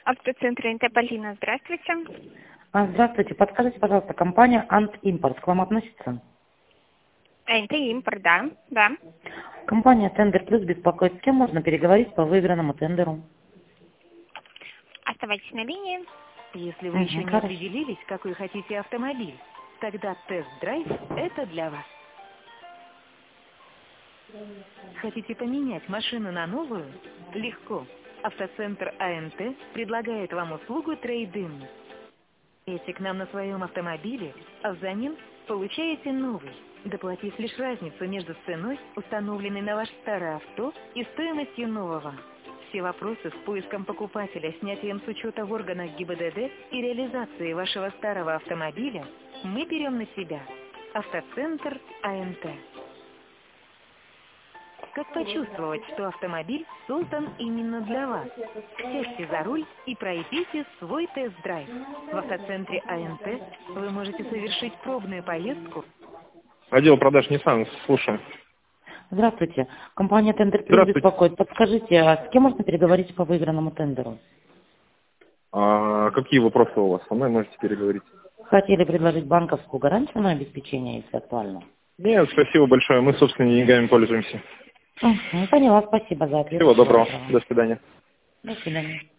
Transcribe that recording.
Автоцентр НТ Полина, здравствуйте. Здравствуйте. Подскажите, пожалуйста, компания Ант Импорт к вам относится? НТ Импорт, да, да. Компания Тендер Плюс беспокоит. С кем можно переговорить по выигранному тендеру? Оставайтесь на линии. Если вы еще не Хорошо. определились, какой хотите автомобиль, тогда тест-драйв – это для вас. Хотите поменять машину на новую? Легко. Автоцентр АМТ предлагает вам услугу трейд-ин. Едете к нам на своем автомобиле, а взамен получаете новый, доплатив лишь разницу между ценой, установленной на ваше старое авто, и стоимостью нового. Все вопросы с поиском покупателя, снятием с учета в органах ГИБДД и реализацией вашего старого автомобиля мы берем на себя. Автоцентр АМТ. Как почувствовать, что автомобиль создан именно для вас? Сядьте за руль и пройдите свой тест-драйв. В автоцентре АМТ вы можете совершить пробную поездку. Отдел продаж Nissan, слушаю. Здравствуйте. Компания Тендер Плюс Здравствуйте. беспокоит. Подскажите, а с кем можно переговорить по выигранному тендеру? Какие вопросы у вас? Со мной можете переговорить. Хотели предложить банковскую гарантию на обеспечение, если актуально? Нет, спасибо большое. Мы собственными деньгами пользуемся. Поняла. Спасибо за ответ. Всего доброго. До свидания. До свидания.